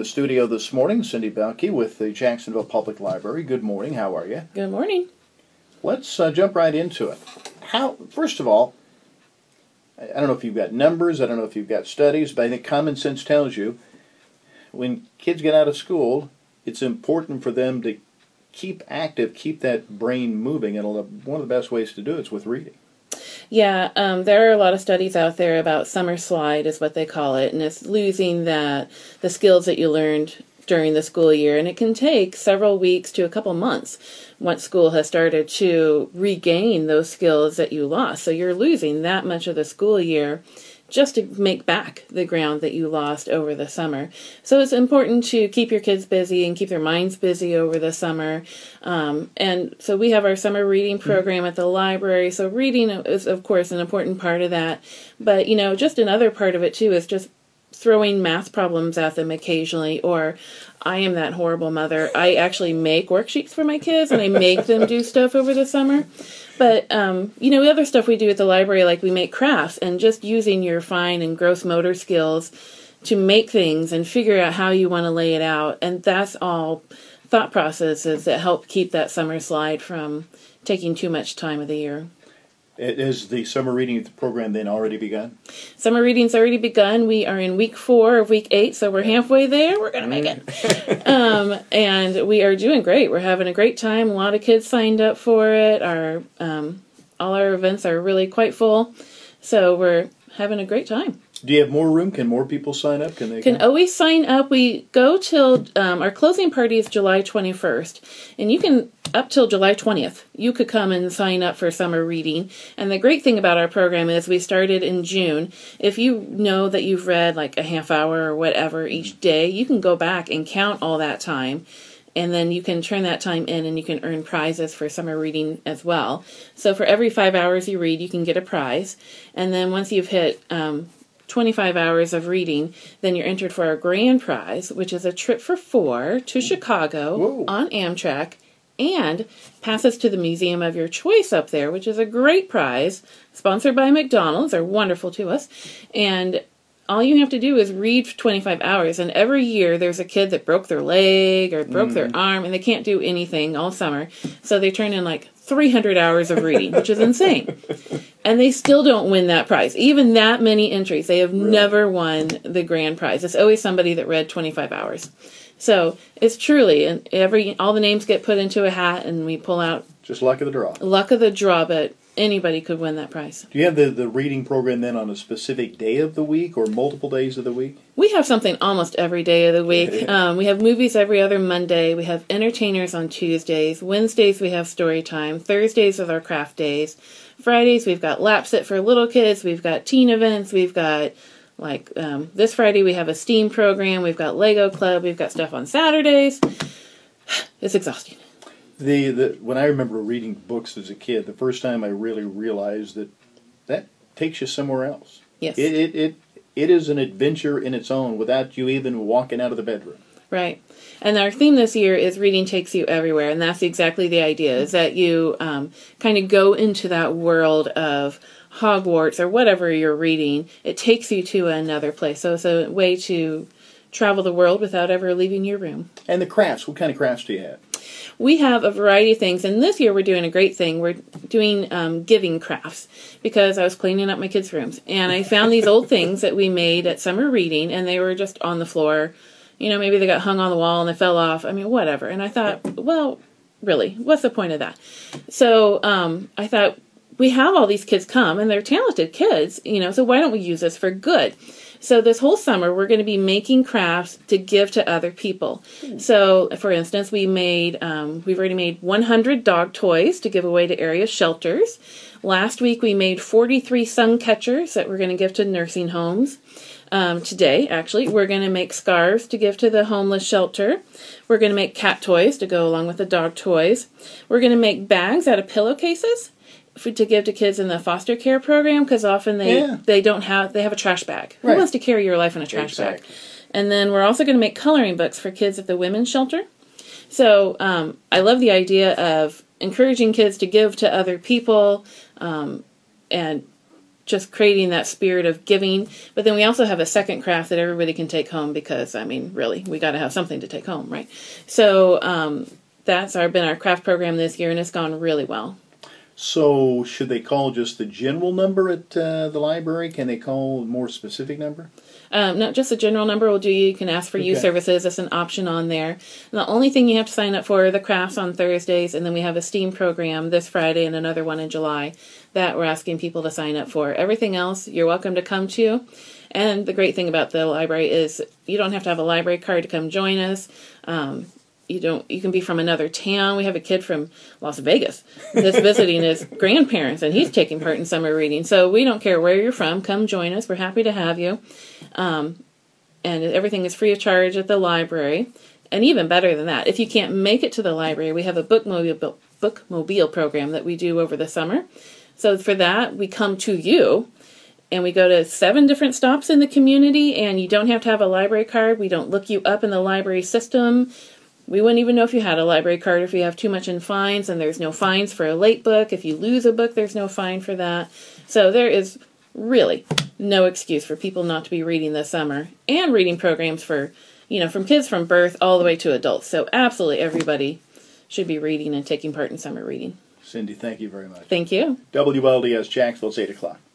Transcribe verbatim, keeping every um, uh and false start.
the studio this morning, Cindy Balke with the Jacksonville Public Library. Good morning. How are you? Good morning. Let's uh, jump right into it. How? First of all, I don't know if you've got numbers, I don't know if you've got studies, but I think common sense tells you when kids get out of school, it's important for them to keep active, keep that brain moving, and one of the best ways to do it is with reading. Yeah, um, there are a lot of studies out there about summer slide is what they call it, and it's losing that the skills that you learned during the school year, and it can take several weeks to a couple months once school has started to regain those skills that you lost. So you're losing that much of the school year just to make back the ground that you lost over the summer. So it's important to keep your kids busy and keep their minds busy over the summer. Um, and so we have our summer reading program at the library. So reading is, of course, an important part of that. But, you know, just another part of it, too, is just throwing math problems at them occasionally. Or I am that horrible mother. I actually make worksheets for my kids, and I make them do stuff over the summer. But, um, you know, the other stuff we do at the library, like we make crafts, and just using your fine and gross motor skills to make things and figure out how you want to lay it out. And that's all thought processes that help keep that summer slide from taking too much time of the year. Is the summer reading program then already begun? Summer reading's already begun. We are in week four of week eight, so we're halfway there. We're going to make it. um, and we are doing great. We're having a great time. A lot of kids signed up for it. Our um, all our events are really quite full, so we're having a great time. Do you have more room? Can more people sign up? Can they can come? always sign up. We go till um, our closing party is July twenty-first, and you can up till July twentieth. You could come and sign up for summer reading. And the great thing about our program is we started in June. If you know that you've read like a half hour or whatever each day, you can go back and count all that time. And then you can turn that time in and you can earn prizes for summer reading as well. So for every five hours you read, you can get a prize. And then once you've hit um, twenty-five hours of reading, then you're entered for our grand prize, which is a trip for four to Chicago Whoa. on Amtrak and passes to the museum of your choice up there, which is a great prize, sponsored by McDonald's. They're wonderful to us. And all you have to do is read for twenty-five hours, and every year there's a kid that broke their leg or broke mm. their arm, and they can't do anything all summer, so they turn in like three hundred hours of reading, which is insane. And they still don't win that prize. Even that many entries, they have really? never won the grand prize. It's always somebody that read twenty-five hours. So it's truly, and every all the names get put into a hat, and we pull out. Just luck of the draw. Luck of the draw, but anybody could win that prize. Do you have the, the reading program then on a specific day of the week or multiple days of the week? We have something almost every day of the week. Um, we have movies every other Monday. We have entertainers on Tuesdays. Wednesdays we have story time. Thursdays are our craft days. Fridays we've got lap sit for little kids. We've got teen events. We've got, like, um, this Friday we have a STEAM program. We've got Lego Club. We've got stuff on Saturdays. It's exhausting. The, the when I remember reading books as a kid, the first time I really realized that that takes you somewhere else. Yes. It it it, it is an adventure in its own without you even walking out of the bedroom. Right. And our theme this year is reading takes you everywhere, and that's exactly the idea, is that you um, kind of go into that world of Hogwarts or whatever you're reading. It takes you to another place. So it's a way to travel the world without ever leaving your room. And the crafts, what kind of crafts do you have? We have a variety of things, and this year we're doing a great thing. We're doing um, giving crafts, because I was cleaning up my kids' rooms, and I found these old things that we made at summer reading, and they were just on the floor. You know, maybe they got hung on the wall and they fell off. I mean, whatever. And I thought, well, really, what's the point of that? So um, I thought, we have all these kids come, and they're talented kids, you know, so why don't we use this for good? So this whole summer, we're going to be making crafts to give to other people. Mm. So, for instance, we made, um, we've already made one hundred dog toys to give away to area shelters. Last week, we made forty-three sun catchers that we're going to give to nursing homes. Um, today, actually, we're going to make scarves to give to the homeless shelter. We're going to make cat toys to go along with the dog toys. We're going to make bags out of pillowcases for, to give to kids in the foster care program, because often they, yeah. they don't have, they have a trash bag. Right. Who wants to carry your life in a trash exactly. bag? And then we're also going to make coloring books for kids at the women's shelter. So um, I love the idea of encouraging kids to give to other people, um, and just creating that spirit of giving. But then we also have a second craft that everybody can take home because, I mean, really, we got to have something to take home, right? So um, that's our been our craft program this year, and it's gone really well. So should they call just the general number at uh, the library? Can they call a more specific number? Um, not just a general number will do. You can ask for Okay. youth services. That's an option on there. And the only thing you have to sign up for are the crafts on Thursdays, and then we have a STEAM program this Friday and another one in July that we're asking people to sign up for. Everything else, you're welcome to come to. And the great thing about the library is you don't have to have a library card to come join us. Um, You don't. You can be from another town. We have a kid from Las Vegas that's visiting his grandparents, and he's taking part in summer reading. So we don't care where you're from. Come join us. We're happy to have you. Um, and everything is free of charge at the library. And even better than that, if you can't make it to the library, we have a bookmobile bookmobile program that we do over the summer. So for that, we come to you. And we go to seven different stops in the community, and you don't have to have a library card. We don't look you up in the library system. We wouldn't even know if you had a library card if you have too much in fines, and there's no fines for a late book. If you lose a book, there's no fine for that. So there is really no excuse for people not to be reading this summer, and reading programs for, you know, from kids from birth all the way to adults. So absolutely everybody should be reading and taking part in summer reading. Cindy, thank you very much. Thank you. W L D S Jacksonville, it's eight o'clock.